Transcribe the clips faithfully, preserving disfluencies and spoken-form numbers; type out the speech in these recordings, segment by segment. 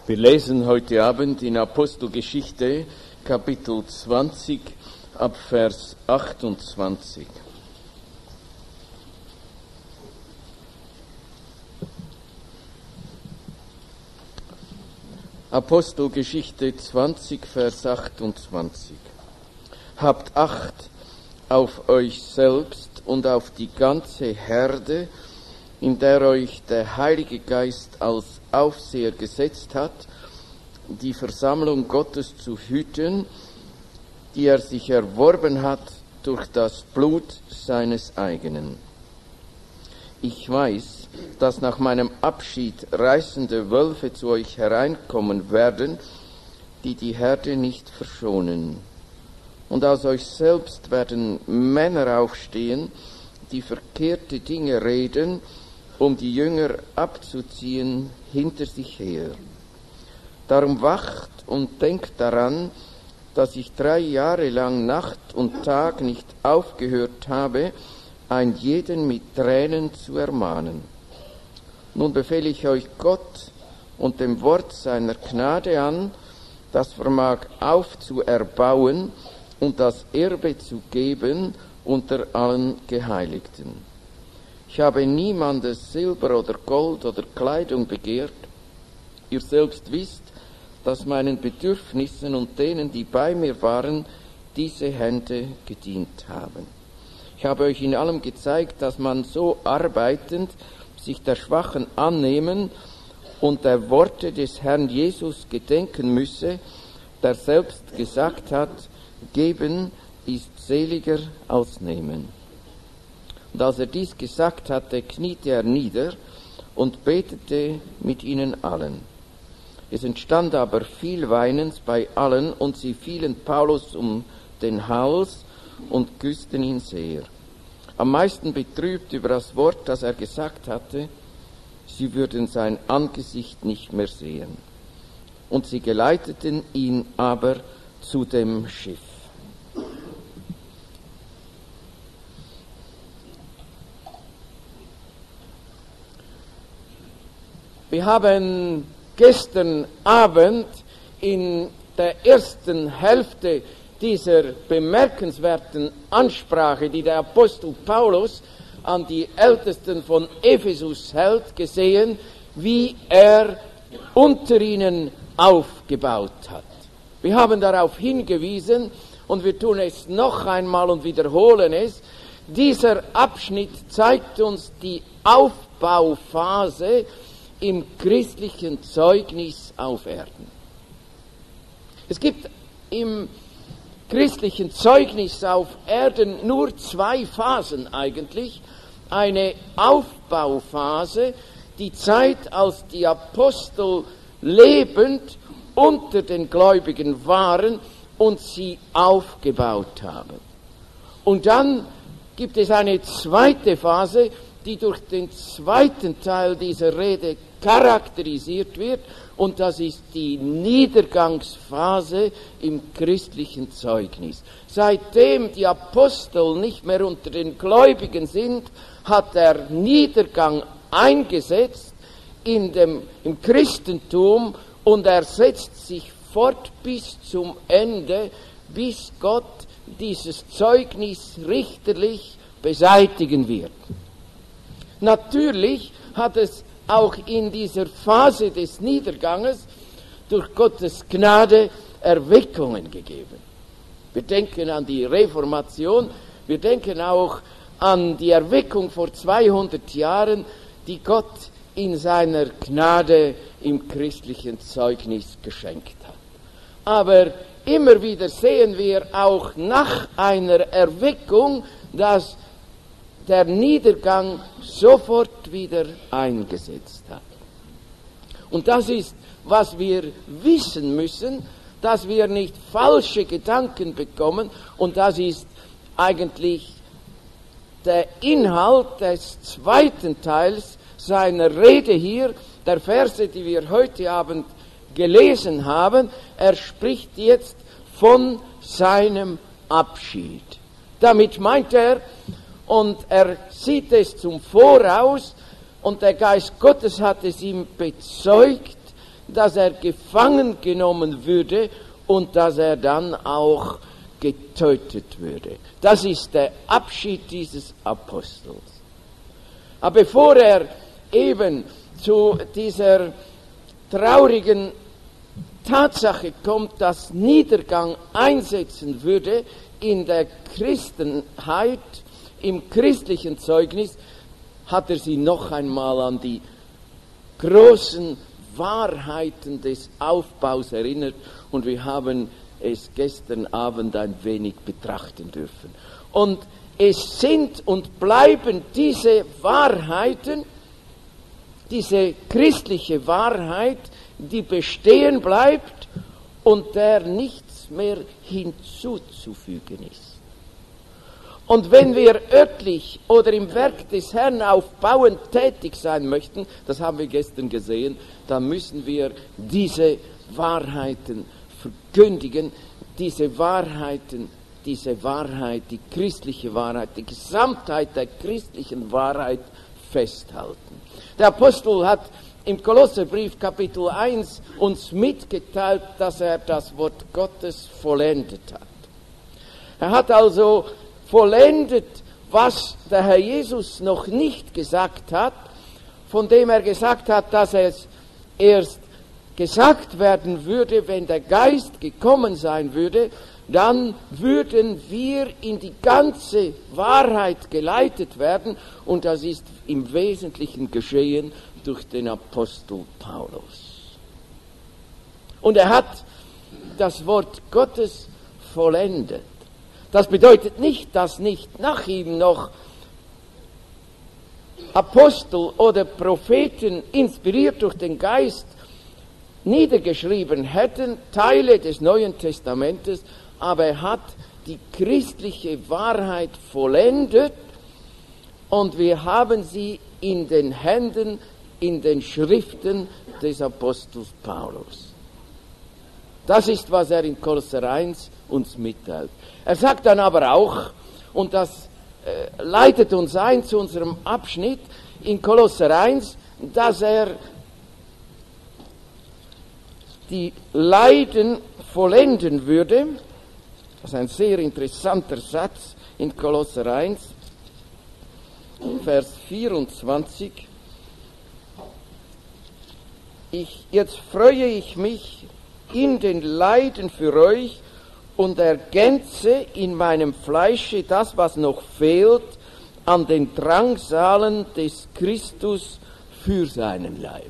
Wir lesen heute Abend in Apostelgeschichte Kapitel zwanzig ab Vers achtundzwanzig. Apostelgeschichte zwanzig, Vers achtundzwanzig. Habt Acht auf euch selbst und auf die ganze Herde, in der euch der Heilige Geist als Aufseher gesetzt hat, die Versammlung Gottes zu hüten, die er sich erworben hat durch das Blut seines eigenen. Ich weiß, dass nach meinem Abschied reißende Wölfe zu euch hereinkommen werden, die die Herde nicht verschonen. Und aus euch selbst werden Männer aufstehen, die verkehrte Dinge reden, um die Jünger abzuziehen hinter sich her. Darum wacht und denkt daran, dass ich drei Jahre lang Nacht und Tag nicht aufgehört habe, ein jeden mit Tränen zu ermahnen. Nun befehle ich euch Gott und dem Wort seiner Gnade an, das vermag aufzuerbauen und das Erbe zu geben unter allen Geheiligten. Ich habe niemandes Silber oder Gold oder Kleidung begehrt. Ihr selbst wisst, dass meinen Bedürfnissen und denen, die bei mir waren, diese Hände gedient haben. Ich habe euch in allem gezeigt, dass man so arbeitend sich der Schwachen annehmen und der Worte des Herrn Jesus gedenken müsse, der selbst gesagt hat, geben ist seliger als nehmen. Und als er dies gesagt hatte, kniete er nieder und betete mit ihnen allen. Es entstand aber viel Weinens bei allen, und sie fielen Paulus um den Hals und küssten ihn sehr. Am meisten betrübt über das Wort, das er gesagt hatte, sie würden sein Angesicht nicht mehr sehen. Und sie geleiteten ihn aber zu dem Schiff. Wir haben gestern Abend in der ersten Hälfte dieser bemerkenswerten Ansprache, die der Apostel Paulus an die Ältesten von Ephesus hält, gesehen, wie er unter ihnen aufgebaut hat. Wir haben darauf hingewiesen und wir tun es noch einmal und wiederholen es. Dieser Abschnitt zeigt uns die Aufbauphase im christlichen Zeugnis auf Erden. Es gibt im christlichen Zeugnis auf Erden nur zwei Phasen eigentlich. Eine Aufbauphase, die Zeit, als die Apostel lebend unter den Gläubigen waren und sie aufgebaut haben. Und dann gibt es eine zweite Phase, die durch den zweiten Teil dieser Rede charakterisiert wird, und das ist die Niedergangsphase im christlichen Zeugnis. Seitdem die Apostel nicht mehr unter den Gläubigen sind, hat der Niedergang eingesetzt in dem, im Christentum, und er setzt sich fort bis zum Ende, bis Gott dieses Zeugnis richterlich beseitigen wird. Natürlich hat es auch in dieser Phase des Niederganges durch Gottes Gnade Erweckungen gegeben. Wir denken an die Reformation, wir denken auch an die Erweckung vor zweihundert Jahren, die Gott in seiner Gnade im christlichen Zeugnis geschenkt hat. Aber immer wieder sehen wir auch nach einer Erweckung, dass der Niedergang sofort wieder eingesetzt hat. Und das ist, was wir wissen müssen, dass wir nicht falsche Gedanken bekommen, und das ist eigentlich der Inhalt des zweiten Teils seiner Rede hier, der Verse, die wir heute Abend gelesen haben. Er spricht jetzt von seinem Abschied. Damit meint er, und er sieht es zum Voraus, und der Geist Gottes hat es ihm bezeugt, dass er gefangen genommen würde und dass er dann auch getötet würde. Das ist der Abschied dieses Apostels. Aber bevor er eben zu dieser traurigen Tatsache kommt, dass Niedergang einsetzen würde in der Christenheit, im christlichen Zeugnis, hat er sie noch einmal an die großen Wahrheiten des Aufbaus erinnert und wir haben es gestern Abend ein wenig betrachten dürfen. Und es sind und bleiben diese Wahrheiten, diese christliche Wahrheit, die bestehen bleibt und der nichts mehr hinzuzufügen ist. Und wenn wir örtlich oder im Werk des Herrn aufbauend tätig sein möchten, das haben wir gestern gesehen, dann müssen wir diese Wahrheiten verkündigen, diese Wahrheiten, diese Wahrheit, die christliche Wahrheit, die Gesamtheit der christlichen Wahrheit festhalten. Der Apostel hat im Kolosserbrief Kapitel eins uns mitgeteilt, dass er das Wort Gottes vollendet hat. Er hat also vollendet, was der Herr Jesus noch nicht gesagt hat, von dem er gesagt hat, dass es erst gesagt werden würde, wenn der Geist gekommen sein würde, dann würden wir in die ganze Wahrheit geleitet werden und das ist im Wesentlichen geschehen durch den Apostel Paulus. Und er hat das Wort Gottes vollendet. Das bedeutet nicht, dass nicht nach ihm noch Apostel oder Propheten inspiriert durch den Geist niedergeschrieben hätten, Teile des Neuen Testamentes, aber er hat die christliche Wahrheit vollendet und wir haben sie in den Händen, in den Schriften des Apostels Paulus. Das ist, was er in Kolosser eins uns mitteilt. Er sagt dann aber auch, und das äh, leitet uns ein zu unserem Abschnitt in Kolosser eins, dass er die Leiden vollenden würde. Das ist ein sehr interessanter Satz in Kolosser eins, Vers vierundzwanzig. Ich, jetzt freue ich mich in den Leiden für euch und ergänze in meinem Fleische das, was noch fehlt, an den Drangsalen des Christus für seinen Leib.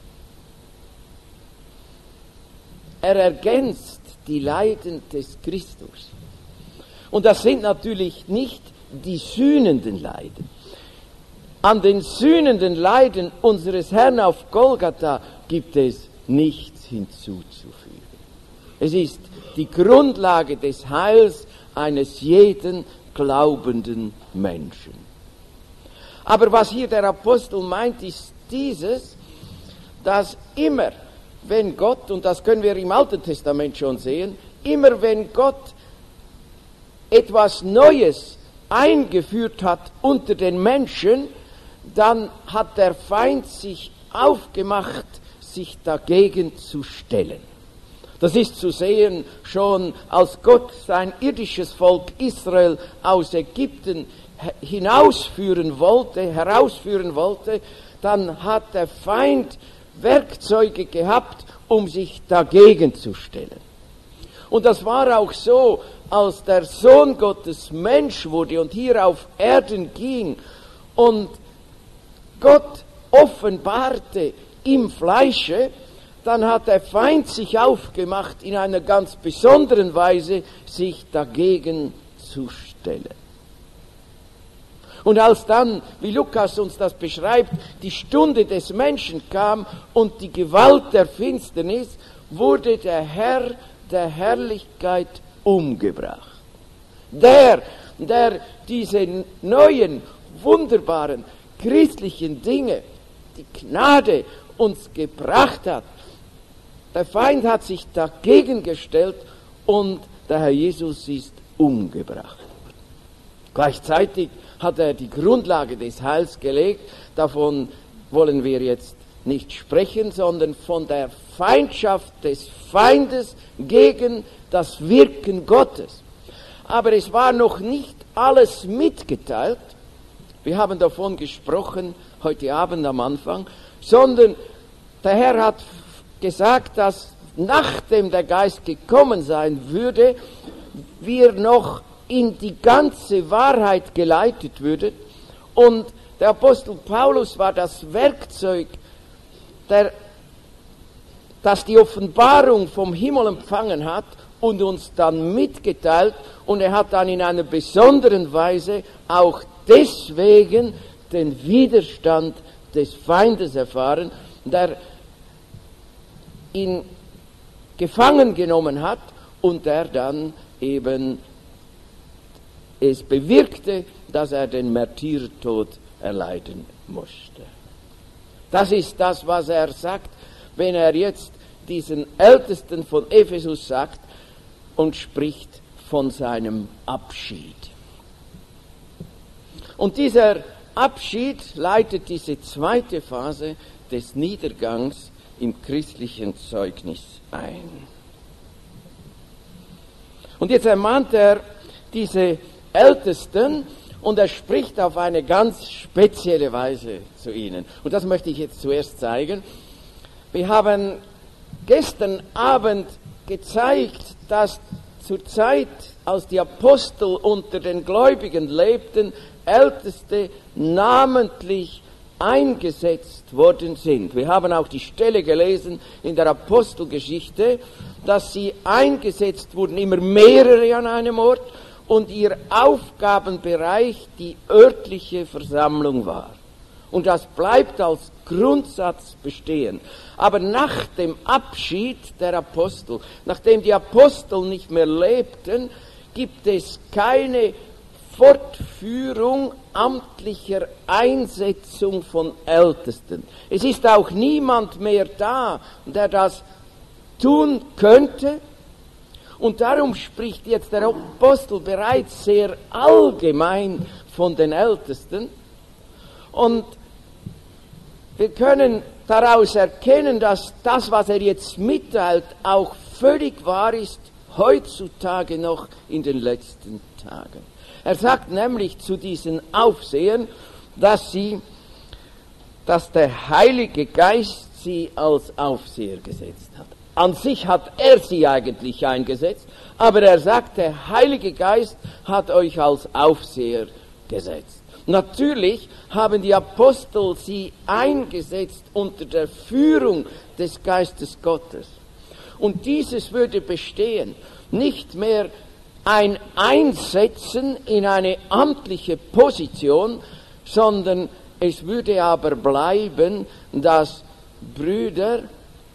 Er ergänzt die Leiden des Christus. Und das sind natürlich nicht die sühnenden Leiden. An den sühnenden Leiden unseres Herrn auf Golgatha gibt es nichts hinzuzufügen. Es ist die Grundlage des Heils eines jeden glaubenden Menschen. Aber was hier der Apostel meint, ist dieses, dass immer, wenn Gott, und das können wir im Alten Testament schon sehen, immer wenn Gott etwas Neues eingeführt hat unter den Menschen, dann hat der Feind sich aufgemacht, sich dagegen zu stellen. Das ist zu sehen schon, als Gott sein irdisches Volk Israel aus Ägypten hinausführen wollte, herausführen wollte, dann hat der Feind Werkzeuge gehabt, um sich dagegen zu stellen. Und das war auch so, als der Sohn Gottes Mensch wurde und hier auf Erden ging und Gott offenbarte im Fleische, dann hat der Feind sich aufgemacht, in einer ganz besonderen Weise sich dagegen zu stellen. Und als dann, wie Lukas uns das beschreibt, die Stunde des Menschen kam und die Gewalt der Finsternis, wurde der Herr der Herrlichkeit umgebracht. Der, der diese neuen, wunderbaren, christlichen Dinge, die Gnade uns gebracht hat, der Feind hat sich dagegen gestellt und der Herr Jesus ist umgebracht. Gleichzeitig hat er die Grundlage des Heils gelegt, davon wollen wir jetzt nicht sprechen, sondern von der Feindschaft des Feindes gegen das Wirken Gottes. Aber es war noch nicht alles mitgeteilt. Wir haben davon gesprochen, heute Abend am Anfang, sondern der Herr hat gesagt, dass nachdem der Geist gekommen sein würde, wir noch in die ganze Wahrheit geleitet würden. Und der Apostel Paulus war das Werkzeug, der, das die Offenbarung vom Himmel empfangen hat und uns dann mitgeteilt. Und er hat dann in einer besonderen Weise auch deswegen den Widerstand des Feindes erfahren, der ihn gefangen genommen hat und der dann eben es bewirkte, dass er den Märtyrertod erleiden musste. Das ist das, was er sagt, wenn er jetzt diesen Ältesten von Ephesus sagt und spricht von seinem Abschied. Und dieser Abschied leitet diese zweite Phase des Niedergangs im christlichen Zeugnis ein. Und jetzt ermahnt er diese Ältesten und er spricht auf eine ganz spezielle Weise zu ihnen. Und das möchte ich jetzt zuerst zeigen. Wir haben gestern Abend gezeigt, dass zur Zeit, als die Apostel unter den Gläubigen lebten, Älteste namentlich eingesetzt worden sind. Wir haben auch die Stelle gelesen in der Apostelgeschichte, dass sie eingesetzt wurden, immer mehrere an einem Ort, und ihr Aufgabenbereich die örtliche Versammlung war. Und das bleibt als Grundsatz bestehen. Aber nach dem Abschied der Apostel, nachdem die Apostel nicht mehr lebten, gibt es keine Fortführung amtlicher Einsetzung von Ältesten. Es ist auch niemand mehr da, der das tun könnte. Und darum spricht jetzt der Apostel bereits sehr allgemein von den Ältesten. Und wir können daraus erkennen, dass das, was er jetzt mitteilt, auch völlig wahr ist, heutzutage noch in den letzten Tagen. Er sagt nämlich zu diesen Aufsehern, dass sie, dass der Heilige Geist sie als Aufseher gesetzt hat. An sich hat er sie eigentlich eingesetzt, aber er sagt, der Heilige Geist hat euch als Aufseher gesetzt. Natürlich haben die Apostel sie eingesetzt unter der Führung des Geistes Gottes. Und dieses würde bestehen, nicht mehr ein Einsetzen in eine amtliche Position, sondern es würde aber bleiben, dass Brüder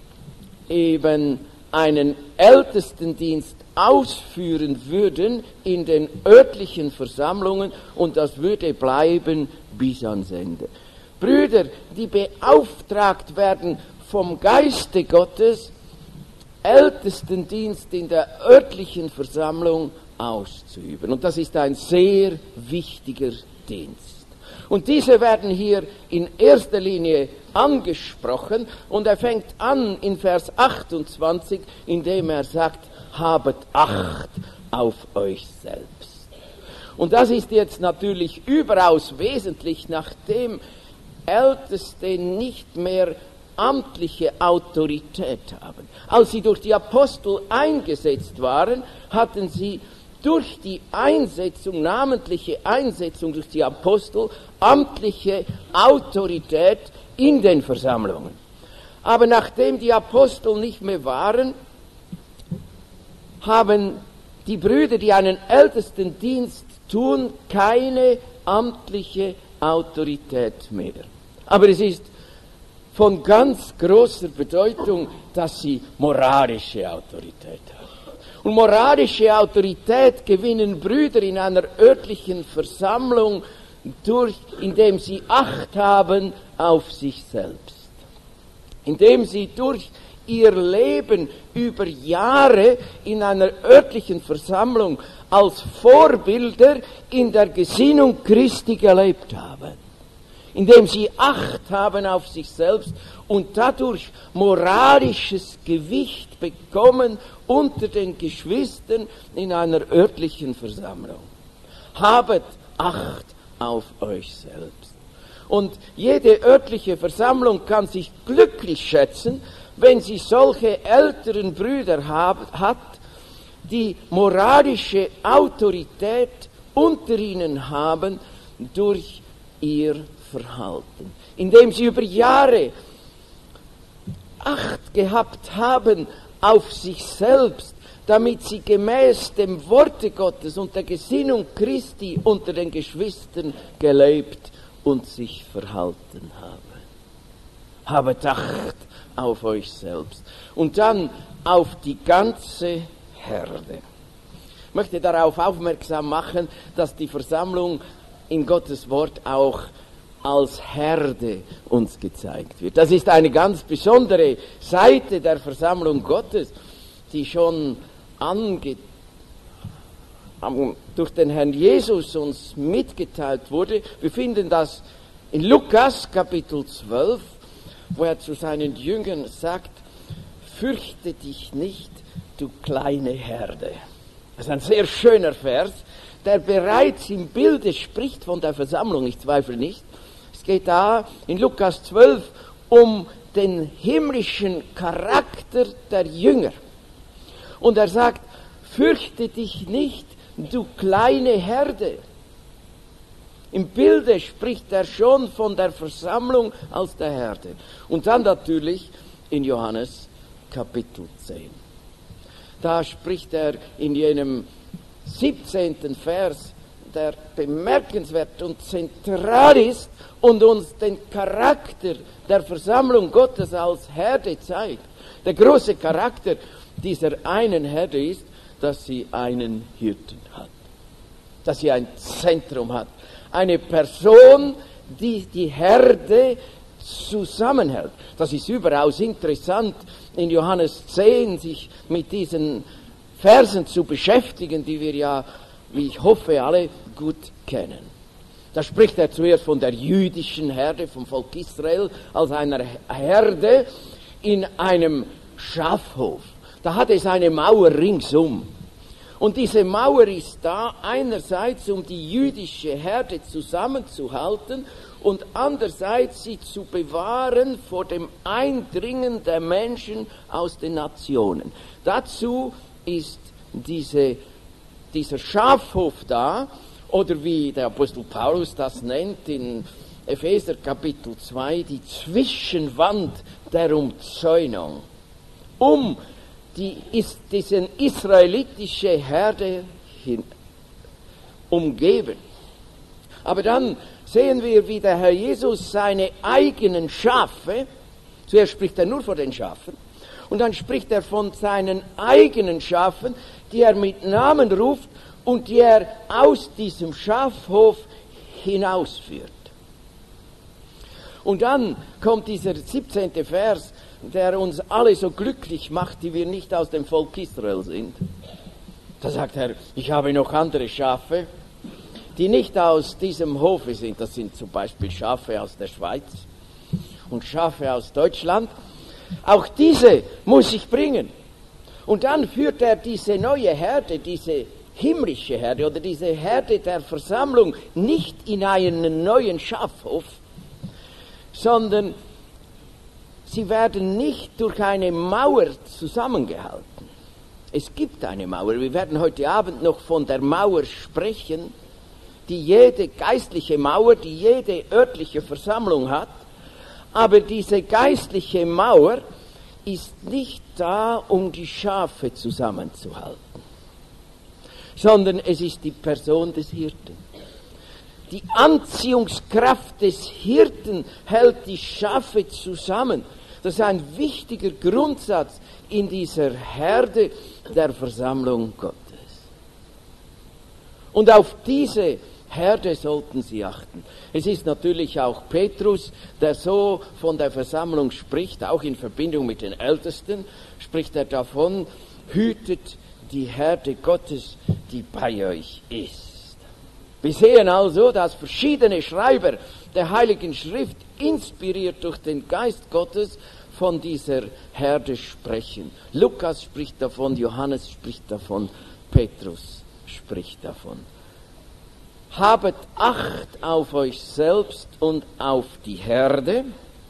eben einen Ältestendienst ausführen würden in den örtlichen Versammlungen und das würde bleiben bis ans Ende. Brüder, die beauftragt werden vom Geiste Gottes, Ältestendienst in der örtlichen Versammlung auszuüben. Und das ist ein sehr wichtiger Dienst. Und diese werden hier in erster Linie angesprochen und er fängt an in Vers achtundzwanzig, indem er sagt, habet Acht auf euch selbst. Und das ist jetzt natürlich überaus wesentlich, nachdem Älteste nicht mehr amtliche Autorität haben. Als sie durch die Apostel eingesetzt waren, hatten sie durch die Einsetzung, namentliche Einsetzung durch die Apostel, amtliche Autorität in den Versammlungen. Aber nachdem die Apostel nicht mehr waren, haben die Brüder, die einen Ältestendienst tun, keine amtliche Autorität mehr. Aber es ist von ganz großer Bedeutung, dass sie moralische Autorität haben. Und moralische Autorität gewinnen Brüder in einer örtlichen Versammlung, durch, indem sie Acht haben auf sich selbst. Indem sie durch ihr Leben über Jahre in einer örtlichen Versammlung als Vorbilder in der Gesinnung Christi gelebt haben. indem sie Acht haben auf sich selbst und dadurch moralisches Gewicht bekommen unter den Geschwistern in einer örtlichen Versammlung. Habet Acht auf euch selbst. Und jede örtliche Versammlung kann sich glücklich schätzen, wenn sie solche älteren Brüder hab, hat, die moralische Autorität unter ihnen haben durch ihr Verhalten, indem sie über Jahre Acht gehabt haben auf sich selbst, damit sie gemäß dem Worte Gottes und der Gesinnung Christi unter den Geschwistern gelebt und sich verhalten haben. Habet Acht auf euch selbst und dann auf die ganze Herde. Ich möchte darauf aufmerksam machen, dass die Versammlung in Gottes Wort auch als Herde uns gezeigt wird. Das ist eine ganz besondere Seite der Versammlung Gottes, die schon ange, durch den Herrn Jesus uns mitgeteilt wurde. Wir finden das in Lukas Kapitel zwölf, wo er zu seinen Jüngern sagt, fürchte dich nicht, du kleine Herde. Das ist ein sehr schöner Vers, der bereits im Bilde spricht von der Versammlung, ich zweifle nicht. Es geht da in Lukas zwölf um den himmlischen Charakter der Jünger. Und er sagt, fürchte dich nicht, du kleine Herde. Im Bilde spricht er schon von der Versammlung als der Herde. Und dann natürlich in Johannes Kapitel zehn. Da spricht er in jenem siebzehnten Vers, der bemerkenswert und zentral ist und uns den Charakter der Versammlung Gottes als Herde zeigt. Der große Charakter dieser einen Herde ist, dass sie einen Hirten hat, dass sie ein Zentrum hat, eine Person, die die Herde zusammenhält. Das ist überaus interessant, in Johannes zehn sich mit diesen Versen zu beschäftigen, die wir ja, wie ich hoffe, alle gut kennen. Da spricht er zuerst von der jüdischen Herde, vom Volk Israel, als einer Herde in einem Schafhof. Da hat es eine Mauer ringsum. Und diese Mauer ist da einerseits, um die jüdische Herde zusammenzuhalten und andererseits sie zu bewahren vor dem Eindringen der Menschen aus den Nationen. Dazu ist diese, dieser Schafhof da, oder wie der Apostel Paulus das nennt in Epheser Kapitel zwei, die Zwischenwand der Umzäunung, um die ist diesen israelitische Herde hin, umgeben. Aber dann sehen wir, wie der Herr Jesus seine eigenen Schafe, zuerst spricht er nur von den Schafen, und dann spricht er von seinen eigenen Schafen, die er mit Namen ruft und die er aus diesem Schafhof hinausführt. Und dann kommt dieser siebzehnte Vers, der uns alle so glücklich macht, die wir nicht aus dem Volk Israel sind. Da sagt er, ich habe noch andere Schafe, die nicht aus diesem Hofe sind. Das sind zum Beispiel Schafe aus der Schweiz und Schafe aus Deutschland. Auch diese muss ich bringen. Und dann führt er diese neue Herde, diese himmlische Herde oder diese Herde der Versammlung nicht in einen neuen Schafhof, sondern sie werden nicht durch eine Mauer zusammengehalten. Es gibt eine Mauer. Wir werden heute Abend noch von der Mauer sprechen, die jede geistliche Mauer, die jede örtliche Versammlung hat. Aber diese geistliche Mauer ist nicht da, um die Schafe zusammenzuhalten, sondern es ist die Person des Hirten. Die Anziehungskraft des Hirten hält die Schafe zusammen. Das ist ein wichtiger Grundsatz in dieser Herde der Versammlung Gottes. Und auf diese Herde sollten sie achten. Es ist natürlich auch Petrus, der so von der Versammlung spricht, auch in Verbindung mit den Ältesten, spricht er davon, hütet die Herde Gottes, die bei euch ist. Wir sehen also, dass verschiedene Schreiber der Heiligen Schrift, inspiriert durch den Geist Gottes, von dieser Herde sprechen. Lukas spricht davon, Johannes spricht davon, Petrus spricht davon. Habet Acht auf euch selbst und auf die Herde,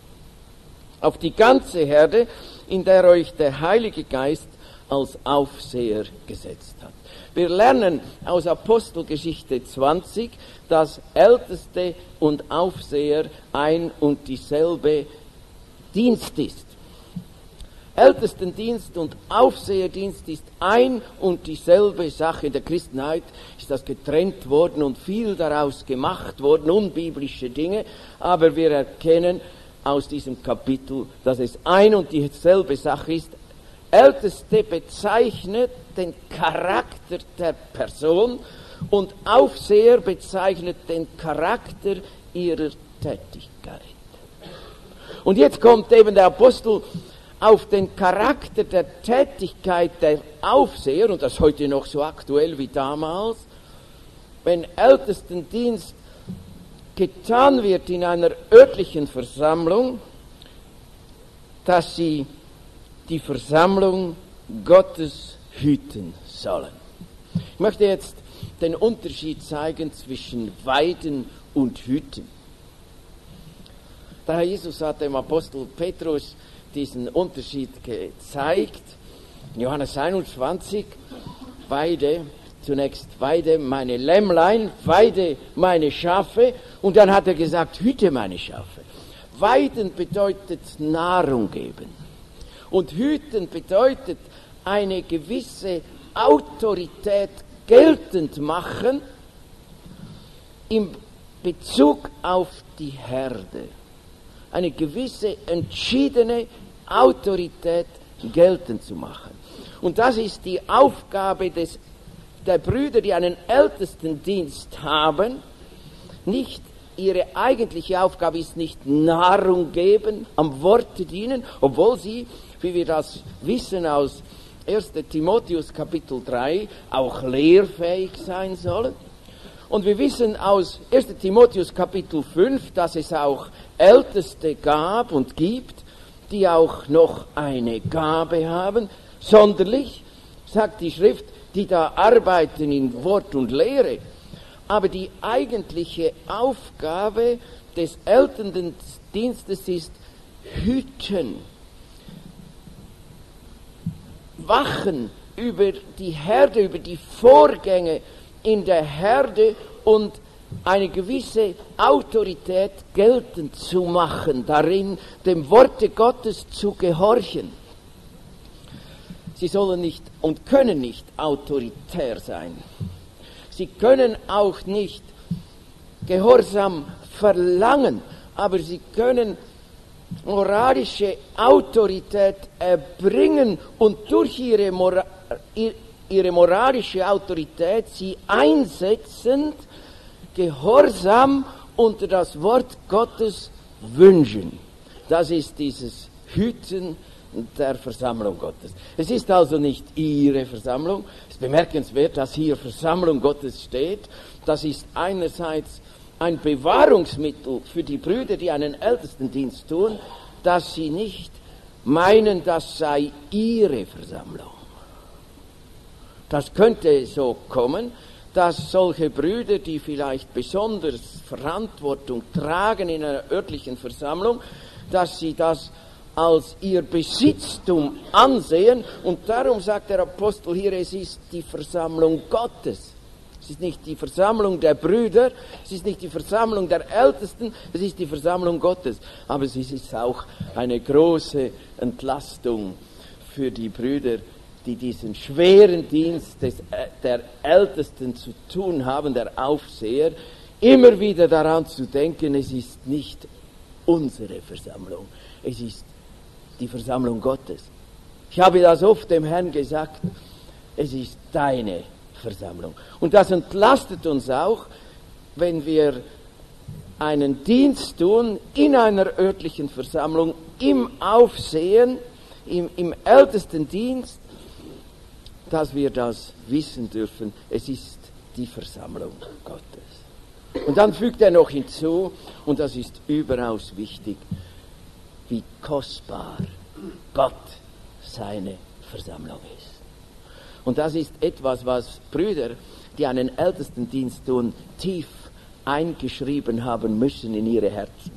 auf die ganze Herde, in der euch der Heilige Geist als Aufseher gesetzt hat. Wir lernen aus Apostelgeschichte zwanzig, dass Älteste und Aufseher ein und dieselbe Dienst ist. Ältestendienst und Aufseherdienst ist ein und dieselbe Sache. In der Christenheit ist das getrennt worden und viel daraus gemacht worden, unbiblische Dinge, aber wir erkennen aus diesem Kapitel, dass es ein und dieselbe Sache ist. Älteste bezeichnet den Charakter der Person und Aufseher bezeichnet den Charakter ihrer Tätigkeit. Und jetzt kommt eben der Apostel auf den Charakter der Tätigkeit der Aufseher, und das ist heute noch so aktuell wie damals, wenn Ältestendienst getan wird in einer örtlichen Versammlung, dass sie die Versammlung Gottes hüten sollen. Ich möchte jetzt den Unterschied zeigen zwischen Weiden und Hüten. Der Herr Jesus hat dem Apostel Petrus diesen Unterschied gezeigt. In Johannes einundzwanzig, weide, zunächst weide meine Lämmlein, weide meine Schafe, und dann hat er gesagt, hüte meine Schafe. Weiden bedeutet Nahrung geben. Und hüten bedeutet eine gewisse Autorität geltend machen im Bezug auf die Herde. Eine gewisse entschiedene Autorität geltend zu machen. Und das ist die Aufgabe des, der Brüder, die einen Ältestendienst haben. Nicht ihre eigentliche Aufgabe ist nicht Nahrung geben, am Worte dienen, obwohl sie, wie wir das wissen aus erster Timotheus Kapitel drei, auch lehrfähig sein sollen. Und wir wissen aus erster Timotheus Kapitel fünf, dass es auch Älteste gab und gibt, die auch noch eine Gabe haben, sonderlich, sagt die Schrift, die da arbeiten in Wort und Lehre. Aber die eigentliche Aufgabe des Ältestendienstes ist hüten, wachen über die Herde, über die Vorgänge in der Herde und eine gewisse Autorität geltend zu machen, darin dem Worte Gottes zu gehorchen. Sie sollen nicht und können nicht autoritär sein. Sie können auch nicht Gehorsam verlangen, aber sie können moralische Autorität erbringen und durch ihre, Mora- ihre moralische Autorität sie einsetzend Gehorsam unter das Wort Gottes wünschen. Das ist dieses Hüten der Versammlung Gottes. Es ist also nicht ihre Versammlung. Es ist bemerkenswert, dass hier Versammlung Gottes steht. Das ist einerseits ein Bewahrungsmittel für die Brüder, die einen Ältestendienst tun, dass sie nicht meinen, das sei ihre Versammlung. Das könnte so kommen, dass solche Brüder, die vielleicht besonders Verantwortung tragen in einer örtlichen Versammlung, dass sie das als ihr Besitztum ansehen. Und darum sagt der Apostel hier, es ist die Versammlung Gottes. Es ist nicht die Versammlung der Brüder, es ist nicht die Versammlung der Ältesten, es ist die Versammlung Gottes. Aber es ist auch eine große Entlastung für die Brüder, die diesen schweren Dienst des, der Ältesten zu tun haben, der Aufseher, immer wieder daran zu denken, es ist nicht unsere Versammlung, es ist die Versammlung Gottes. Ich habe das oft dem Herrn gesagt, es ist deine Versammlung. Und das entlastet uns auch, wenn wir einen Dienst tun in einer örtlichen Versammlung, im Aufsehen, im, im Ältestendienst, dass wir das wissen dürfen, es ist die Versammlung Gottes. Und dann fügt er noch hinzu, und das ist überaus wichtig, wie kostbar Gott seine Versammlung ist. Und das ist etwas, was Brüder, die einen Ältestendienst tun, tief eingeschrieben haben müssen in ihre Herzen.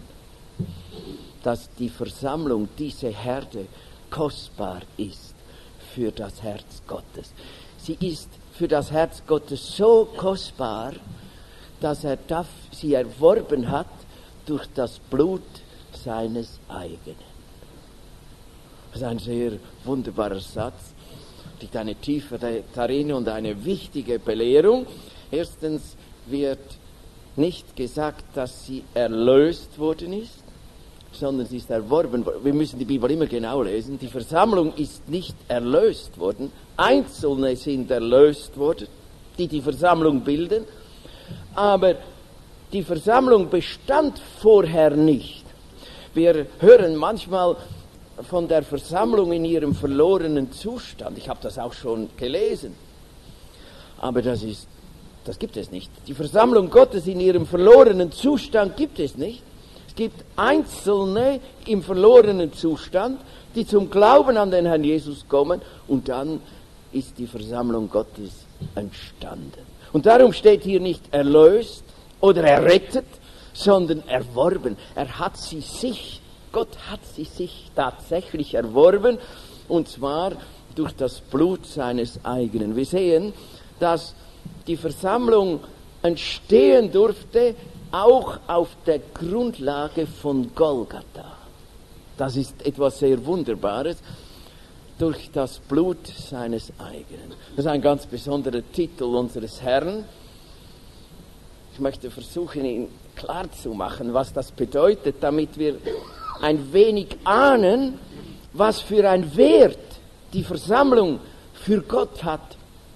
Dass die Versammlung, diese Herde, kostbar ist für das Herz Gottes. Sie ist für das Herz Gottes so kostbar, dass er sie erworben hat durch das Blut seines eigenen. Das ist ein sehr wunderbarer Satz, liegt eine Tiefe darin und eine wichtige Belehrung. Erstens wird nicht gesagt, dass sie erlöst worden ist, sondern sie ist erworben worden. Wir müssen die Bibel immer genau lesen. Die Versammlung ist nicht erlöst worden. Einzelne sind erlöst worden, die die Versammlung bilden. Aber die Versammlung bestand vorher nicht. Wir hören manchmal von der Versammlung in ihrem verlorenen Zustand. Ich habe das auch schon gelesen. Aber das ist, das gibt es nicht. Die Versammlung Gottes in ihrem verlorenen Zustand gibt es nicht. Es gibt Einzelne im verlorenen Zustand, die zum Glauben an den Herrn Jesus kommen, und dann ist die Versammlung Gottes entstanden. Und darum steht hier nicht erlöst oder errettet, sondern erworben. Er hat sie sich, Gott hat sie sich tatsächlich erworben, und zwar durch das Blut seines eigenen. Wir sehen, dass die Versammlung entstehen durfte, auch auf der Grundlage von Golgatha. Das ist etwas sehr Wunderbares, durch das Blut seines eigenen. Das ist ein ganz besonderer Titel unseres Herrn. Ich möchte versuchen, ihn klar zu machen, was das bedeutet, damit wir ein wenig ahnen, was für ein Wert die Versammlung für Gott hat.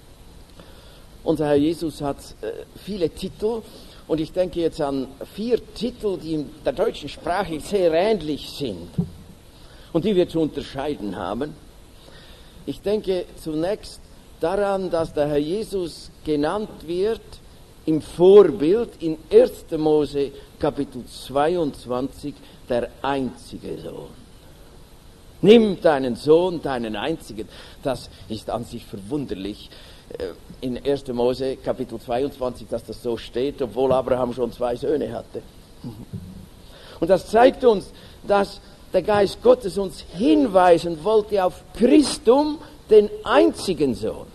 Unser Herr Jesus hat äh, viele Titel, und ich denke jetzt an vier Titel, die in der deutschen Sprache sehr ähnlich sind und die wir zu unterscheiden haben. Ich denke zunächst daran, dass der Herr Jesus genannt wird im Vorbild in erster Mose Kapitel zweiundzwanzig, der einzige Sohn. Nimm deinen Sohn, deinen einzigen. Das ist an sich verwunderlich. In erster Mose Kapitel zweiundzwanzig, dass das so steht, obwohl Abraham schon zwei Söhne hatte. Und das zeigt uns, dass der Geist Gottes uns hinweisen wollte auf Christum, den einzigen Sohn.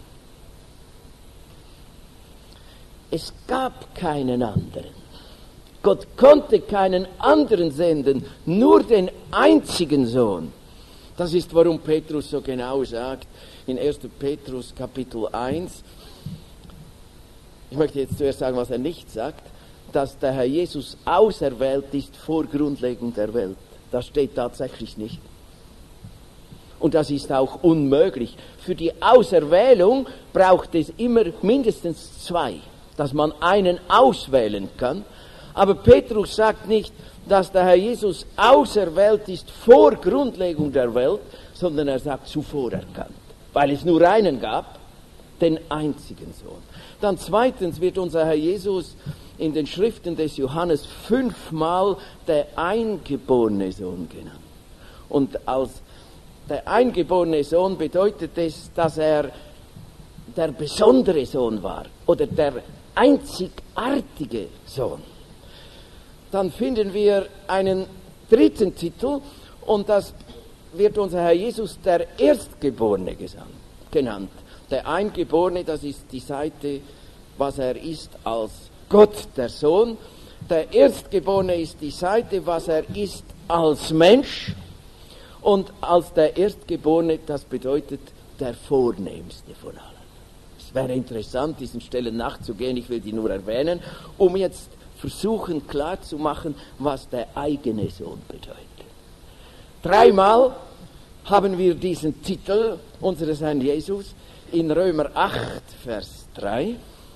Es gab keinen anderen. Gott konnte keinen anderen senden, nur den einzigen Sohn. Das ist, warum Petrus so genau sagt, in erster Petrus Kapitel eins, ich möchte jetzt zuerst sagen, was er nicht sagt, dass der Herr Jesus auserwählt ist vor Grundlegung der Welt. Das steht tatsächlich nicht. Und das ist auch unmöglich. Für die Auserwählung braucht es immer mindestens zwei, dass man einen auswählen kann. Aber Petrus sagt nicht, dass der Herr Jesus auserwählt ist vor Grundlegung der Welt, sondern er sagt zuvor erkannt, weil es nur einen gab, den einzigen Sohn. Dann zweitens wird unser Herr Jesus in den Schriften des Johannes fünfmal der eingeborene Sohn genannt. Und als der eingeborene Sohn bedeutet es, dass er der besondere Sohn war oder der einzigartige Sohn. Dann finden wir einen dritten Titel, und das wird unser Herr Jesus der Erstgeborene genannt. Der Eingeborene, das ist die Seite, was er ist als Gott, der Sohn. Der Erstgeborene ist die Seite, was er ist als Mensch. Und als der Erstgeborene, das bedeutet der Vornehmste von allen. Es wäre interessant, diesen Stellen nachzugehen, ich will die nur erwähnen, um jetzt versuchen klarzumachen, was der eigene Sohn bedeutet. Dreimal haben wir diesen Titel unseres Herrn Jesus in Römer acht, Vers drei.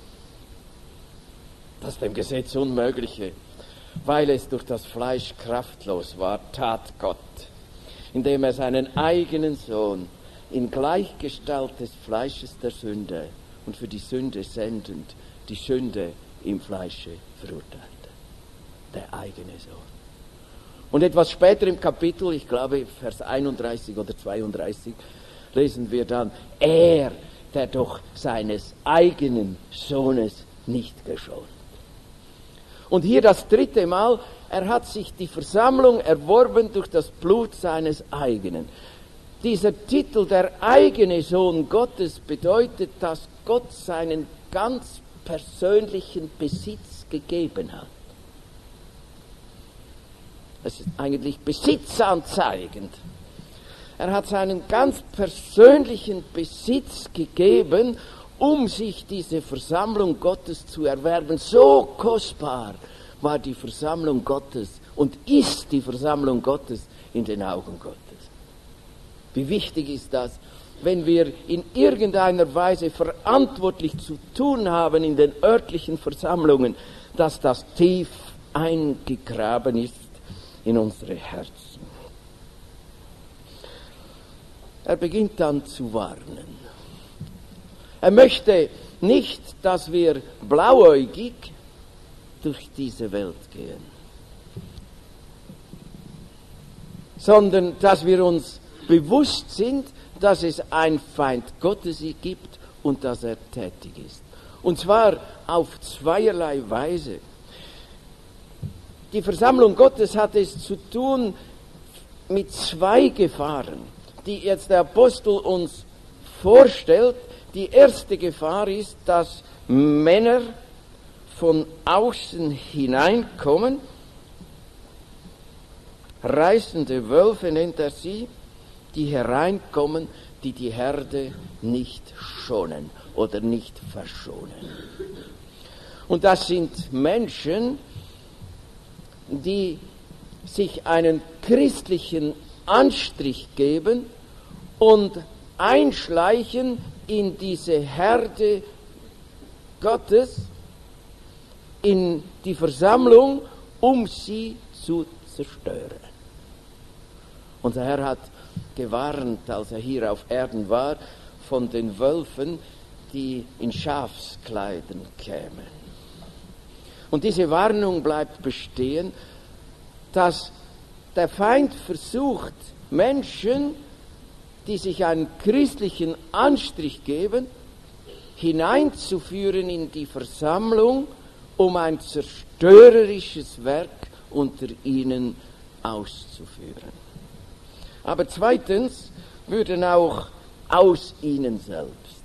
Das dem Gesetz Unmögliche, weil es durch das Fleisch kraftlos war, tat Gott, indem er seinen eigenen Sohn in Gleichgestalt des Fleisches der Sünde und für die Sünde sendend, die Sünde im Fleische verurteilte. Der eigene Sohn. Und etwas später im Kapitel, ich glaube Vers einunddreißig oder zweiunddreißig, lesen wir dann, er, der doch seines eigenen Sohnes nicht geschont. Und hier das dritte Mal, er hat sich die Versammlung erworben durch das Blut seines eigenen. Dieser Titel, der eigene Sohn Gottes, bedeutet, dass Gott seinen ganz persönlichen Besitz gegeben hat. Es ist eigentlich besitzanzeigend. Er hat seinen ganz persönlichen Besitz gegeben, um sich diese Versammlung Gottes zu erwerben. So kostbar war die Versammlung Gottes und ist die Versammlung Gottes in den Augen Gottes. Wie wichtig ist das, wenn wir in irgendeiner Weise verantwortlich zu tun haben in den örtlichen Versammlungen, dass das tief eingegraben ist in unsere Herzen. Er beginnt dann zu warnen. Er möchte nicht, dass wir blauäugig durch diese Welt gehen, sondern dass wir uns bewusst sind, dass es ein Feind Gottes gibt und dass er tätig ist. Und zwar auf zweierlei Weise. Die Versammlung Gottes hat es zu tun mit zwei Gefahren, die jetzt der Apostel uns vorstellt. Die erste Gefahr ist, dass Männer von außen hineinkommen, reißende Wölfe nennt er sie, die hereinkommen, die die Herde nicht schonen oder nicht verschonen. Und das sind Menschen, die sich einen christlichen Anstrich geben und einschleichen in diese Herde Gottes, in die Versammlung, um sie zu zerstören. Unser Herr hat gewarnt, als er hier auf Erden war, von den Wölfen, die in Schafskleidern kämen. Und diese Warnung bleibt bestehen, dass der Feind versucht, Menschen, die sich einen christlichen Anstrich geben, hineinzuführen in die Versammlung, um ein zerstörerisches Werk unter ihnen auszuführen. Aber zweitens würden auch aus ihnen selbst,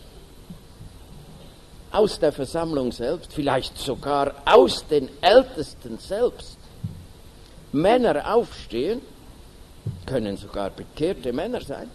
aus der Versammlung selbst, vielleicht sogar aus den Ältesten selbst, Männer aufstehen, können sogar bekehrte Männer sein.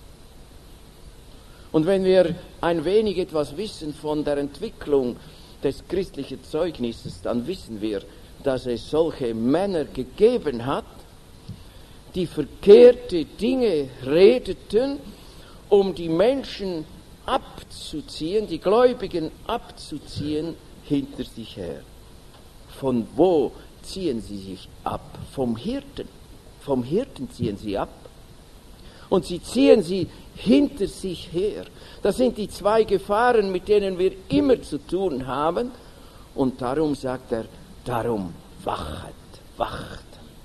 Und wenn wir ein wenig etwas wissen von der Entwicklung des christlichen Zeugnisses, dann wissen wir, dass es solche Männer gegeben hat, die verkehrte Dinge redeten, um die Menschen abzuziehen, die Gläubigen abzuziehen hinter sich her. Von wo ziehen sie sich ab? Vom Hirten. Vom Hirten ziehen sie ab. Und sie ziehen sie hinter sich her. Das sind die zwei Gefahren, mit denen wir immer zu tun haben. Und darum sagt er, darum wachet, wacht.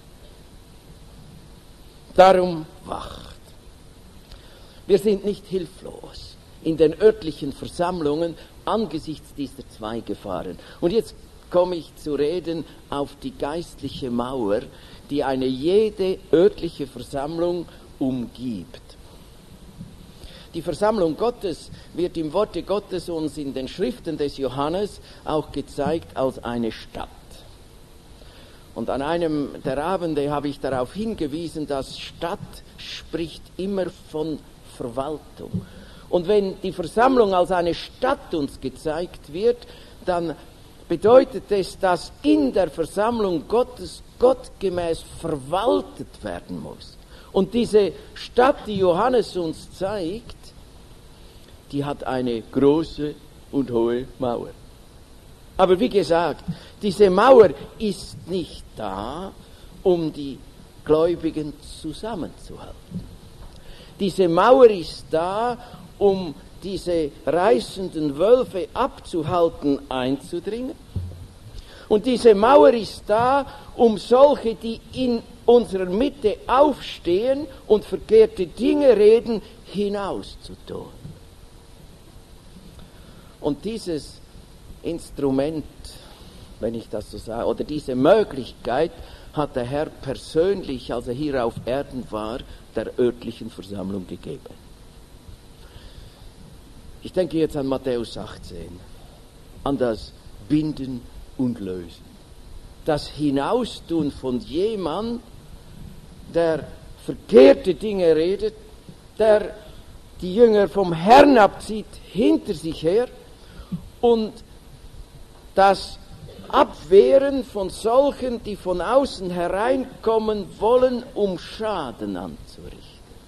Darum wacht. Wir sind nicht hilflos in den örtlichen Versammlungen angesichts dieser zwei Gefahren. Und jetzt komme ich zu reden auf die geistliche Mauer, die eine jede örtliche Versammlung umgibt. Die Versammlung Gottes wird im Worte Gottes uns in den Schriften des Johannes auch gezeigt als eine Stadt. Und an einem der Abende habe ich darauf hingewiesen, dass Stadt spricht immer von Verwaltung. Und wenn die Versammlung als eine Stadt uns gezeigt wird, dann bedeutet es, dass in der Versammlung Gottes gottgemäß verwaltet werden muss. Und diese Stadt, die Johannes uns zeigt, die hat eine große und hohe Mauer. Aber wie gesagt, diese Mauer ist nicht da, um die Gläubigen zusammenzuhalten. Diese Mauer ist da, um diese reißenden Wölfe abzuhalten, einzudringen. Und diese Mauer ist da, um solche, die in unserer Mitte aufstehen und verkehrte Dinge reden, hinauszutun. Und dieses Instrument, wenn ich das so sage, oder diese Möglichkeit hat der Herr persönlich, als er hier auf Erden war, der örtlichen Versammlung gegeben. Ich denke jetzt an Matthäus achtzehn, an das Binden und Lösen. Das Hinaustun von jemandem, der verkehrte Dinge redet, der die Jünger vom Herrn abzieht, hinter sich her, und das Abwehren von solchen, die von außen hereinkommen wollen, um Schaden anzurichten.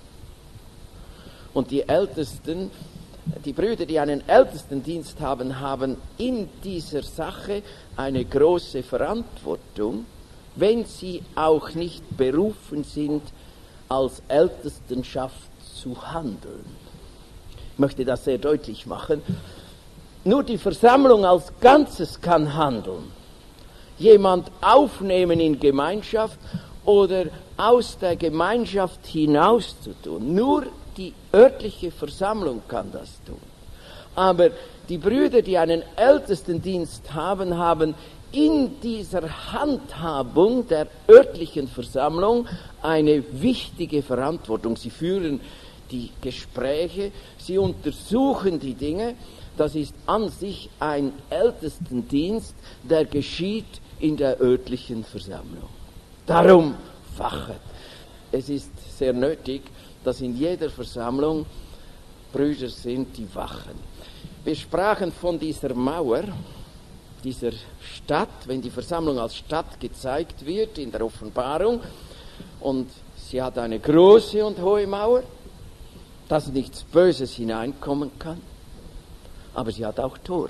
Und die Ältesten, die Brüder, die einen Ältestendienst haben, haben in dieser Sache eine große Verantwortung, wenn sie auch nicht berufen sind, als Ältestenschaft zu handeln. Ich möchte das sehr deutlich machen. Nur die Versammlung als Ganzes kann handeln. Jemand aufnehmen in Gemeinschaft oder aus der Gemeinschaft hinauszutun. Nur die örtliche Versammlung kann das tun. Aber die Brüder, die einen Ältestendienst haben, haben in dieser Handhabung der örtlichen Versammlung eine wichtige Verantwortung. Sie führen die Gespräche, sie untersuchen die Dinge. Das ist an sich ein Ältestendienst, der geschieht in der örtlichen Versammlung. Darum wachet. Es ist sehr nötig, dass in jeder Versammlung Brüder sind, die wachen. Wir sprachen von dieser Mauer, dieser Stadt, wenn die Versammlung als Stadt gezeigt wird in der Offenbarung, und sie hat eine große und hohe Mauer, dass nichts Böses hineinkommen kann. Aber sie hat auch Tore.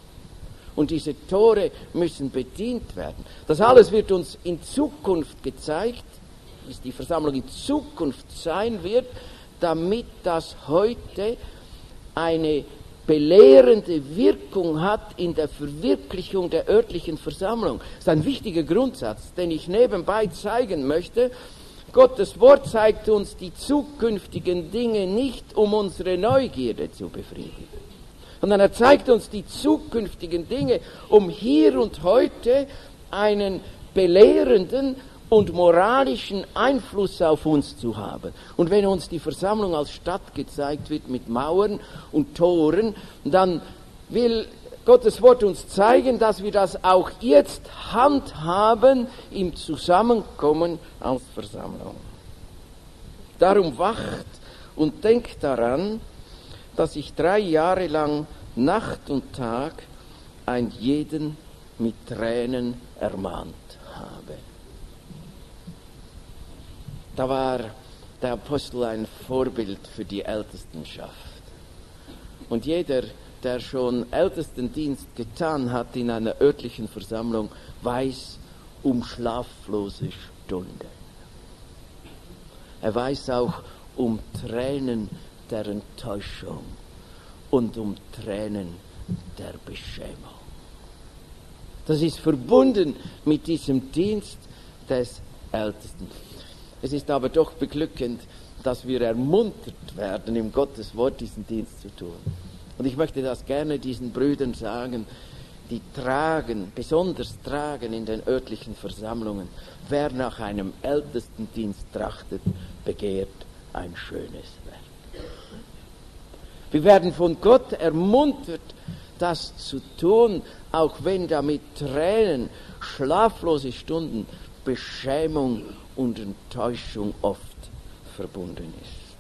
Und diese Tore müssen bedient werden. Das alles wird uns in Zukunft gezeigt, wie es die Versammlung in Zukunft sein wird, damit das heute eine belehrende Wirkung hat in der Verwirklichung der örtlichen Versammlung. Das ist ein wichtiger Grundsatz, den ich nebenbei zeigen möchte. Gottes Wort zeigt uns die zukünftigen Dinge nicht, um unsere Neugierde zu befriedigen, sondern er zeigt uns die zukünftigen Dinge, um hier und heute einen belehrenden und moralischen Einfluss auf uns zu haben. Und wenn uns die Versammlung als Stadt gezeigt wird mit Mauern und Toren, dann will Gottes Wort uns zeigen, dass wir das auch jetzt handhaben im Zusammenkommen als Versammlung. Darum wacht und denkt daran, dass ich drei Jahre lang Nacht und Tag ein jeden mit Tränen ermahnt habe. Da war der Apostel ein Vorbild für die Ältestenschaft. Und jeder, der schon Ältestendienst getan hat in einer örtlichen Versammlung, weiß um schlaflose Stunden. Er weiß auch um Tränen der Enttäuschung und um Tränen der Beschämung. Das ist verbunden mit diesem Dienst des Ältesten. Es ist aber doch beglückend, dass wir ermuntert werden, im Gottes Wort diesen Dienst zu tun. Und ich möchte das gerne diesen Brüdern sagen, die tragen, besonders tragen in den örtlichen Versammlungen. Wer nach einem Ältestendienst trachtet, begehrt ein schönes Werk. Wir werden von Gott ermuntert, das zu tun, auch wenn da mit Tränen, schlaflose Stunden, Beschämung und Enttäuschung oft verbunden ist.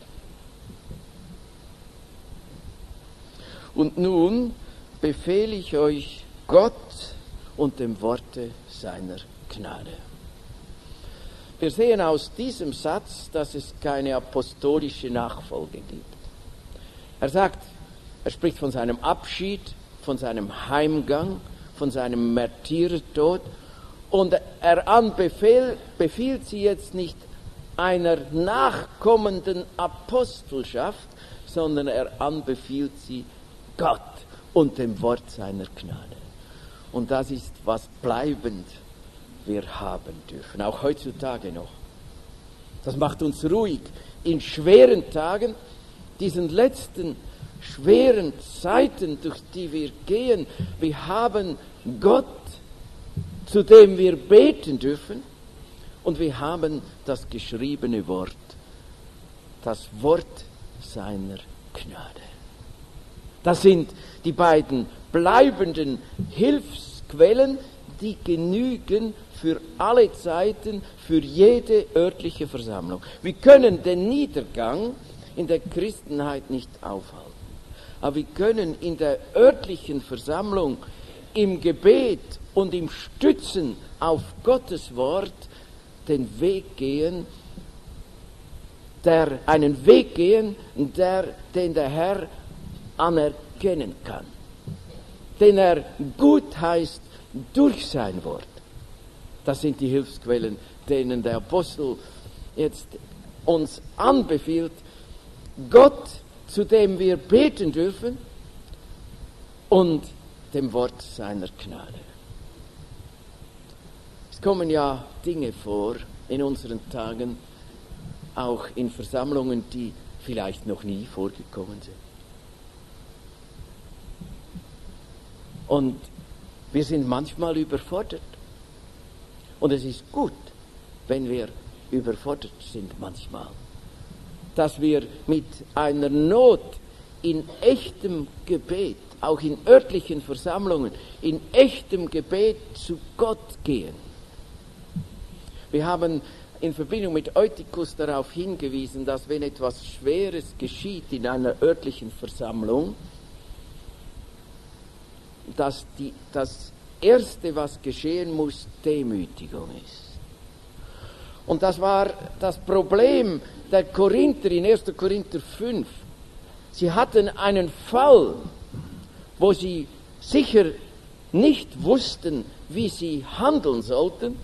Und nun befehle ich euch Gott und dem Worte seiner Gnade. Wir sehen aus diesem Satz, dass es keine apostolische Nachfolge gibt. Er sagt, er spricht von seinem Abschied, von seinem Heimgang, von seinem Märtyrertod, und er anbefiehlt, befiehlt sie jetzt nicht einer nachkommenden Apostelschaft, sondern er anbefiehlt sie Gott und dem Wort seiner Gnade. Und das ist, was bleibend wir haben dürfen, auch heutzutage noch. Das macht uns ruhig in schweren Tagen, diesen letzten schweren Zeiten, durch die wir gehen. Wir haben Gott, zu dem wir beten dürfen, und wir haben das geschriebene Wort, das Wort seiner Gnade. Das sind die beiden bleibenden Hilfsquellen, die genügen für alle Zeiten, für jede örtliche Versammlung. Wir können den Niedergang in der Christenheit nicht aufhalten, aber wir können in der örtlichen Versammlung im Gebet und im Stützen auf Gottes Wort den Weg gehen, der, einen Weg gehen, der, den der Herr anerkennen kann, den er gut heißt durch sein Wort. Das sind die Hilfsquellen, denen der Apostel jetzt uns anbefiehlt, Gott, zu dem wir beten dürfen, und dem Wort seiner Gnade. Es kommen ja Dinge vor in unseren Tagen, auch in Versammlungen, die vielleicht noch nie vorgekommen sind. Und wir sind manchmal überfordert. Und es ist gut, wenn wir überfordert sind manchmal, dass wir mit einer Not in echtem Gebet, auch in örtlichen Versammlungen, in echtem Gebet zu Gott gehen. Wir haben in Verbindung mit Eutychus darauf hingewiesen, dass wenn etwas Schweres geschieht in einer örtlichen Versammlung, dass die, das Erste, was geschehen muss, Demütigung ist. Und das war das Problem der Korinther in erster Korinther fünf. Sie hatten einen Fall, wo sie sicher nicht wussten, wie sie handeln sollten,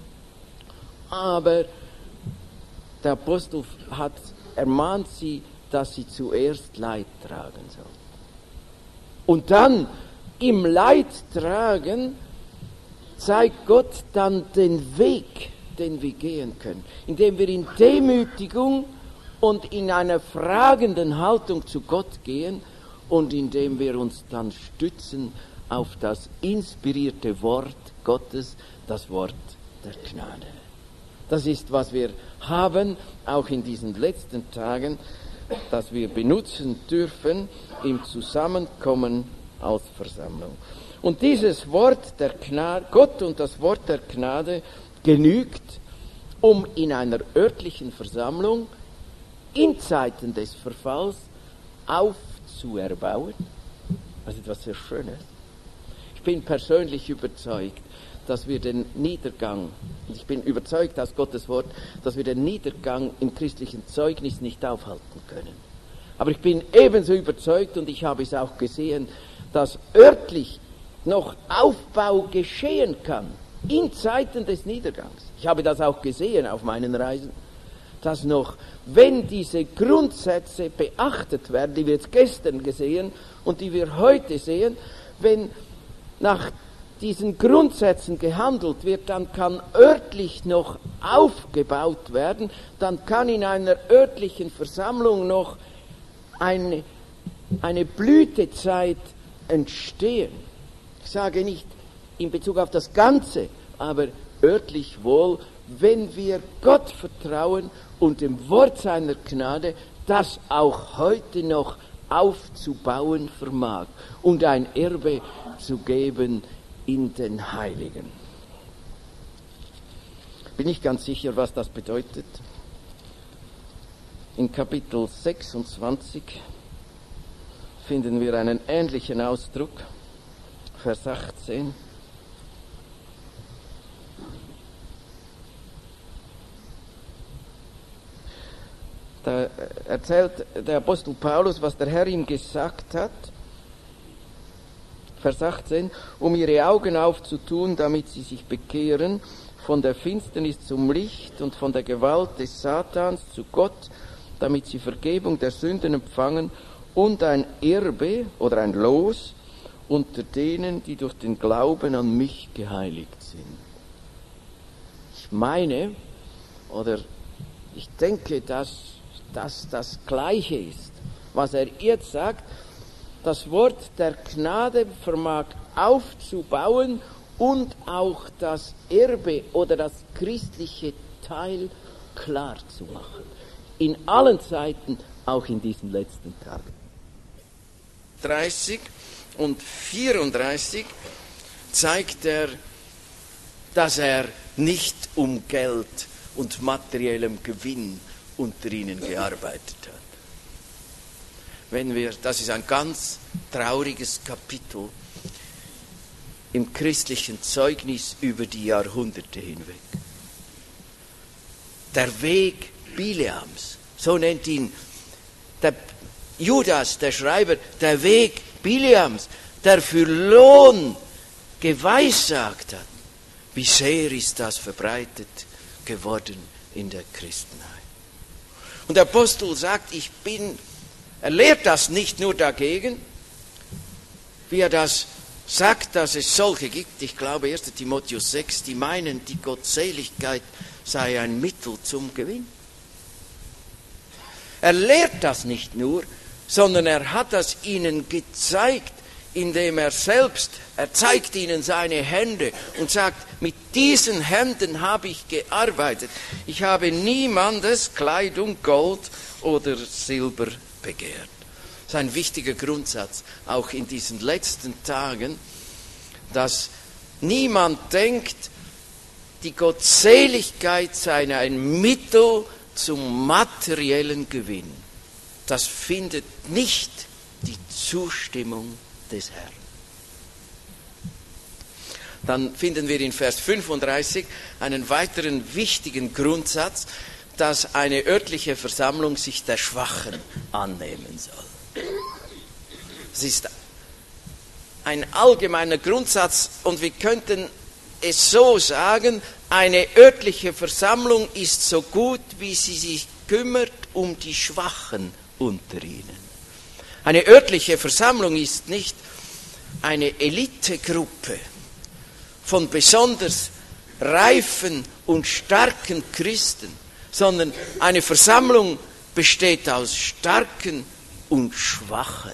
aber der Apostel hat ermahnt sie, dass sie zuerst Leid tragen sollten. Und dann im Leidtragen zeigt Gott dann den Weg, den wir gehen können, indem wir in Demütigung und in einer fragenden Haltung zu Gott gehen und indem wir uns dann stützen auf das inspirierte Wort Gottes, das Wort der Gnade. Das ist, was wir haben, auch in diesen letzten Tagen, das wir benutzen dürfen im Zusammenkommen als Versammlung. Und dieses Wort der Gnade, Gott und das Wort der Gnade genügt, um in einer örtlichen Versammlung in Zeiten des Verfalls aufzuerbauen. Das ist etwas sehr Schönes. Ich bin persönlich überzeugt, dass wir den Niedergang, und ich bin überzeugt aus Gottes Wort, dass wir den Niedergang im christlichen Zeugnis nicht aufhalten können. Aber ich bin ebenso überzeugt, und ich habe es auch gesehen, dass örtlich noch Aufbau geschehen kann in Zeiten des Niedergangs. Ich habe das auch gesehen auf meinen Reisen, dass noch, wenn diese Grundsätze beachtet werden, die wir jetzt gestern gesehen und die wir heute sehen, wenn nach diesen Grundsätzen gehandelt wird, dann kann örtlich noch aufgebaut werden, dann kann in einer örtlichen Versammlung noch eine, eine Blütezeit entstehen. Ich sage nicht in Bezug auf das Ganze, aber örtlich wohl, wenn wir Gott vertrauen und dem Wort seiner Gnade, das auch heute noch aufzubauen vermag und ein Erbe zu geben in den Heiligen. Bin ich ganz sicher, was das bedeutet. In Kapitel sechsundzwanzig finden wir einen ähnlichen Ausdruck, Vers achtzehn. Da erzählt der Apostel Paulus, was der Herr ihm gesagt hat. Vers achtzehn, um ihre Augen aufzutun, damit sie sich bekehren von der Finsternis zum Licht und von der Gewalt des Satans zu Gott, damit sie Vergebung der Sünden empfangen und ein Erbe oder ein Los unter denen, die durch den Glauben an mich geheiligt sind. Ich meine, oder ich denke, dass das das Gleiche ist, was er jetzt sagt. Das Wort der Gnade vermag aufzubauen und auch das Erbe oder das christliche Teil klar zu machen. In allen Zeiten, auch in diesen letzten Tagen. dreißig und vierunddreißig zeigt er, dass er nicht um Geld und materiellem Gewinn unter ihnen gearbeitet hat. Wenn wir, das ist ein ganz trauriges Kapitel im christlichen Zeugnis über die Jahrhunderte hinweg. Der Weg Bileams, so nennt ihn der Judas, der Schreiber, der Weg Bileams, der für Lohn geweissagt hat. Wie sehr ist das verbreitet geworden in der Christenheit. Und der Apostel sagt, ich bin, er lehrt das nicht nur dagegen, wie er das sagt, dass es solche gibt. Ich glaube, erster Timotheus sechs, die meinen, die Gottseligkeit sei ein Mittel zum Gewinn. Er lehrt das nicht nur, sondern er hat das ihnen gezeigt, indem er selbst, er zeigt ihnen seine Hände und sagt, mit diesen Händen habe ich gearbeitet. Ich habe niemandes Kleidung, Gold oder Silber begehrt. Das ist ein wichtiger Grundsatz, auch in diesen letzten Tagen, dass niemand denkt, die Gottseligkeit sei ein Mittel zum materiellen Gewinn. Das findet nicht die Zustimmung des Herrn. Dann finden wir in Vers fünfunddreißig einen weiteren wichtigen Grundsatz, dass eine örtliche Versammlung sich der Schwachen annehmen soll. Es ist ein allgemeiner Grundsatz und wir könnten es so sagen, eine örtliche Versammlung ist so gut, wie sie sich kümmert um die Schwachen unter ihnen. Eine örtliche Versammlung ist nicht eine Elitegruppe von besonders reifen und starken Christen, sondern eine Versammlung besteht aus Starken und Schwachen.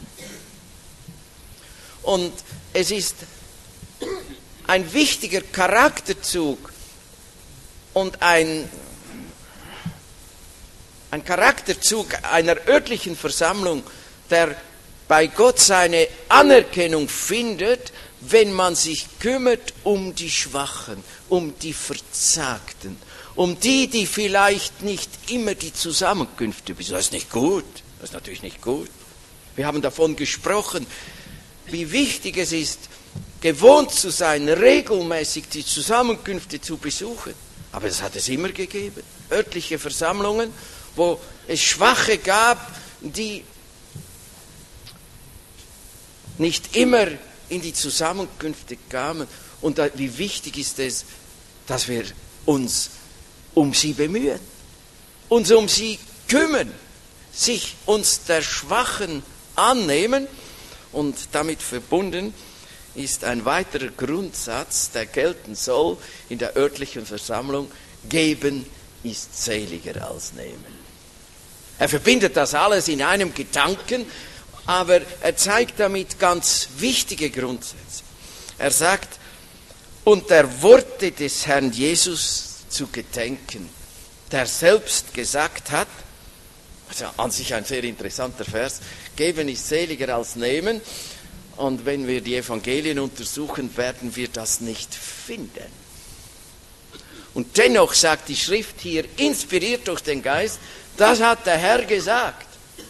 Und es ist ein wichtiger Charakterzug und ein, ein Charakterzug einer örtlichen Versammlung, der bei Gott seine Anerkennung findet, wenn man sich kümmert um die Schwachen, um die Verzagten, um die, die vielleicht nicht immer die Zusammenkünfte besuchen. Das ist nicht gut, das ist natürlich nicht gut. Wir haben davon gesprochen, wie wichtig es ist, gewohnt zu sein, regelmäßig die Zusammenkünfte zu besuchen. Aber das hat es immer gegeben. Örtliche Versammlungen, wo es Schwache gab, die nicht immer in die Zusammenkünfte kamen. Und da, wie wichtig ist es, dass wir uns um sie bemühen, uns um sie kümmern, sich uns der Schwachen annehmen. Und damit verbunden ist ein weiterer Grundsatz, der gelten soll in der örtlichen Versammlung: Geben ist seliger als nehmen. Er verbindet das alles in einem Gedanken, aber er zeigt damit ganz wichtige Grundsätze. Er sagt, und der Worte des Herrn Jesus zu gedenken, der selbst gesagt hat, also an sich ein sehr interessanter Vers, geben ist seliger als nehmen. Und wenn wir die Evangelien untersuchen, werden wir das nicht finden. Und dennoch sagt die Schrift hier, inspiriert durch den Geist, das hat der Herr gesagt.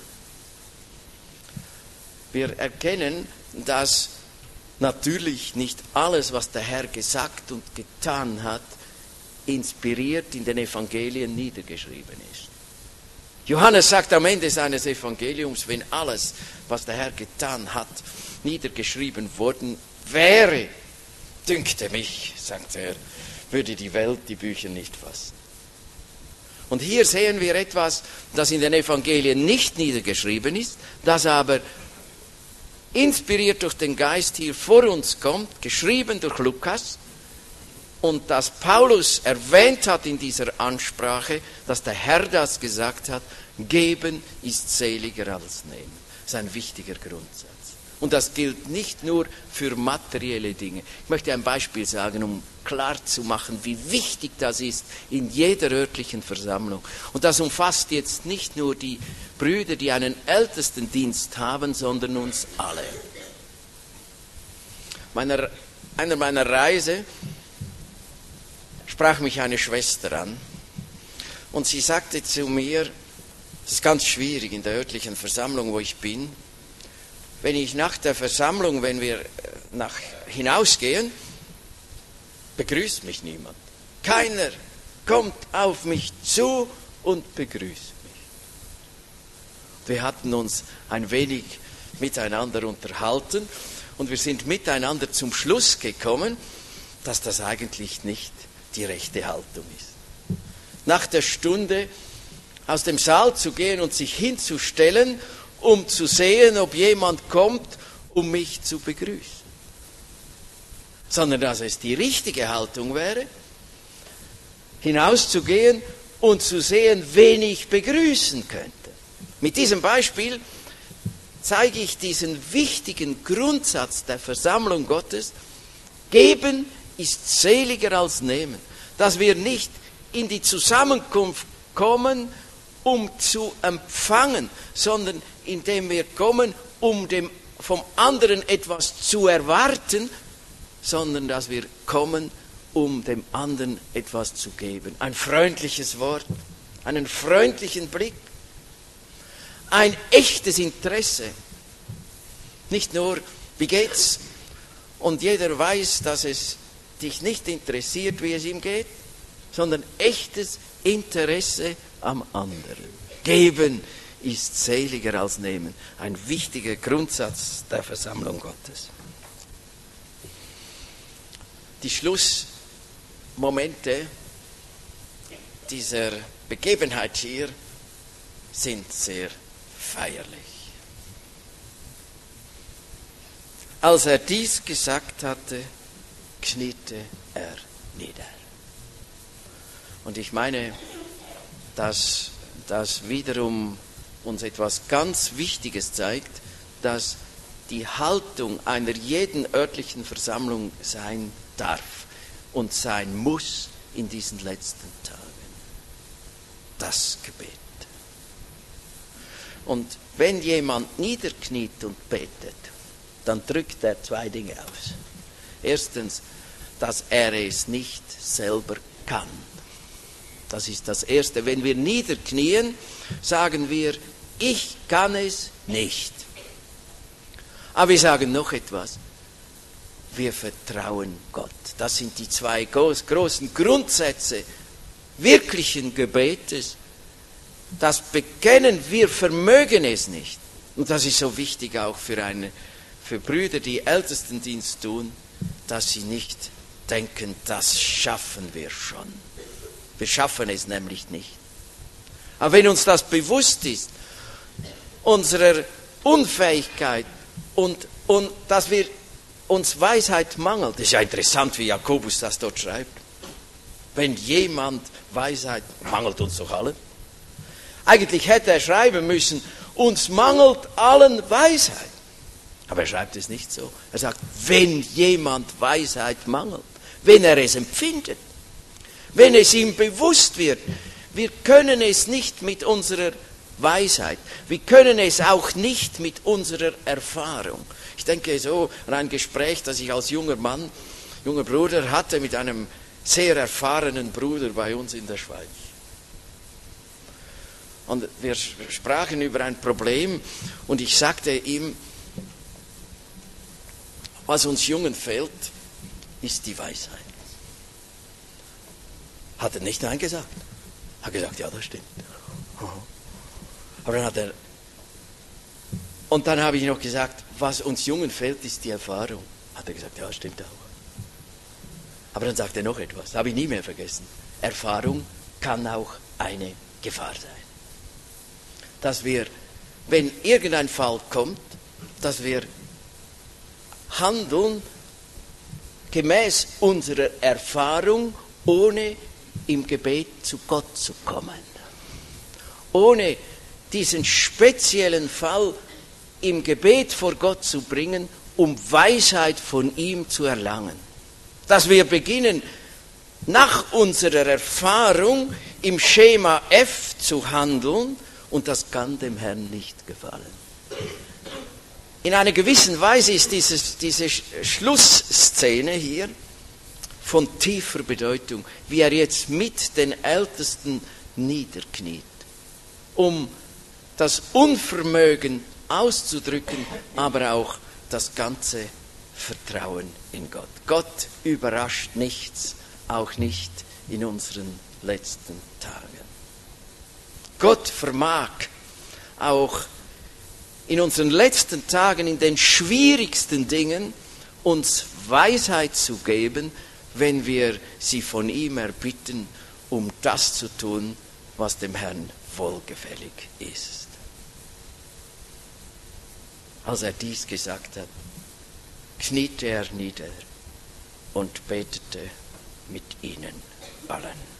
Wir erkennen, dass natürlich nicht alles, was der Herr gesagt und getan hat, inspiriert in den Evangelien niedergeschrieben ist. Johannes sagt am Ende seines Evangeliums, wenn alles, was der Herr getan hat, niedergeschrieben worden wäre, dünkte mich, sagt er, würde die Welt die Bücher nicht fassen. Und hier sehen wir etwas, das in den Evangelien nicht niedergeschrieben ist, das aber inspiriert durch den Geist hier vor uns kommt, geschrieben durch Lukas, und dass Paulus erwähnt hat in dieser Ansprache, dass der Herr das gesagt hat, geben ist seliger als nehmen. Das ist ein wichtiger Grundsatz. Und das gilt nicht nur für materielle Dinge. Ich möchte ein Beispiel sagen, um klar zu machen, wie wichtig das ist in jeder örtlichen Versammlung. Und das umfasst jetzt nicht nur die Brüder, die einen Ältestendienst haben, sondern uns alle. Meiner, einer meiner Reise sprach mich eine Schwester an und sie sagte zu mir, es ist ganz schwierig in der örtlichen Versammlung, wo ich bin, wenn ich nach der Versammlung, wenn wir nach, hinausgehen, begrüßt mich niemand. Keiner kommt auf mich zu und begrüßt mich. Wir hatten uns ein wenig miteinander unterhalten und wir sind miteinander zum Schluss gekommen, dass das eigentlich nicht die rechte Haltung ist. Nach der Stunde aus dem Saal zu gehen und sich hinzustellen, um zu sehen, ob jemand kommt, um mich zu begrüßen. Sondern dass es die richtige Haltung wäre, hinauszugehen und zu sehen, wen ich begrüßen könnte. Mit diesem Beispiel zeige ich diesen wichtigen Grundsatz der Versammlung Gottes. Geben ist seliger als nehmen. Dass wir nicht in die Zusammenkunft kommen, um zu empfangen, sondern indem wir kommen, um dem, vom anderen etwas zu erwarten, sondern dass wir kommen, um dem anderen etwas zu geben. Ein freundliches Wort, einen freundlichen Blick, ein echtes Interesse. Nicht nur, wie geht's? Und jeder weiß, dass es dich nicht interessiert, wie es ihm geht, sondern echtes Interesse am anderen. Geben ist seliger als nehmen. Ein wichtiger Grundsatz der Versammlung Gottes. Die Schlussmomente dieser Begebenheit hier sind sehr feierlich. Als er dies gesagt hatte, kniete er nieder. Und ich meine, dass das wiederum uns etwas ganz Wichtiges zeigt, dass die Haltung einer jeden örtlichen Versammlung sein darf und sein muss in diesen letzten Tagen. Das Gebet. Und wenn jemand niederkniet und betet, dann drückt er zwei Dinge aus. Erstens, dass er es nicht selber kann. Das ist das Erste. Wenn wir niederknien, sagen wir, ich kann es nicht. Aber wir sagen noch etwas. Wir vertrauen Gott. Das sind die zwei großen Grundsätze wirklichen Gebetes. Das Bekennen, wir vermögen es nicht. Und das ist so wichtig auch für, eine, für Brüder, die Ältestendienst tun, dass sie nicht denken, das schaffen wir schon. Wir schaffen es nämlich nicht. Aber wenn uns das bewusst ist, unserer Unfähigkeit und, und dass wir uns Weisheit mangelt, das ist ja interessant, wie Jakobus das dort schreibt. Wenn jemand Weisheit, mangelt uns doch allen. Eigentlich hätte er schreiben müssen, uns mangelt allen Weisheit. Aber er schreibt es nicht so. Er sagt, wenn jemand Weisheit mangelt, wenn er es empfindet, wenn es ihm bewusst wird, wir können es nicht mit unserer Weisheit, wir können es auch nicht mit unserer Erfahrung. Ich denke so an ein Gespräch, das ich als junger Mann, junger Bruder hatte mit einem sehr erfahrenen Bruder bei uns in der Schweiz. Und wir sprachen über ein Problem und ich sagte ihm, was uns Jungen fehlt, ist die Weisheit. Hat er nicht Nein gesagt. Hat gesagt, ja, das stimmt. Aber dann hat er, und dann habe ich noch gesagt, was uns Jungen fehlt, ist die Erfahrung. Hat er gesagt, ja, stimmt auch. Aber dann sagt er noch etwas, habe ich nie mehr vergessen. Erfahrung kann auch eine Gefahr sein. Dass wir, wenn irgendein Fall kommt, dass wir handeln gemäß unserer Erfahrung, ohne im Gebet zu Gott zu kommen. Ohne diesen speziellen Fall im Gebet vor Gott zu bringen, um Weisheit von ihm zu erlangen. Dass wir beginnen, nach unserer Erfahrung im Schema F zu handeln, und das kann dem Herrn nicht gefallen. In einer gewissen Weise ist dieses, diese Schlussszene hier von tiefer Bedeutung, wie er jetzt mit den Ältesten niederkniet, um das Unvermögen auszudrücken, aber auch das ganze Vertrauen in Gott. Gott überrascht nichts, auch nicht in unseren letzten Tagen. Gott vermag auch in unseren letzten Tagen, in den schwierigsten Dingen, uns Weisheit zu geben, wenn wir sie von ihm erbitten, um das zu tun, was dem Herrn wohlgefällig ist. Als er dies gesagt hat, kniete er nieder und betete mit ihnen allen.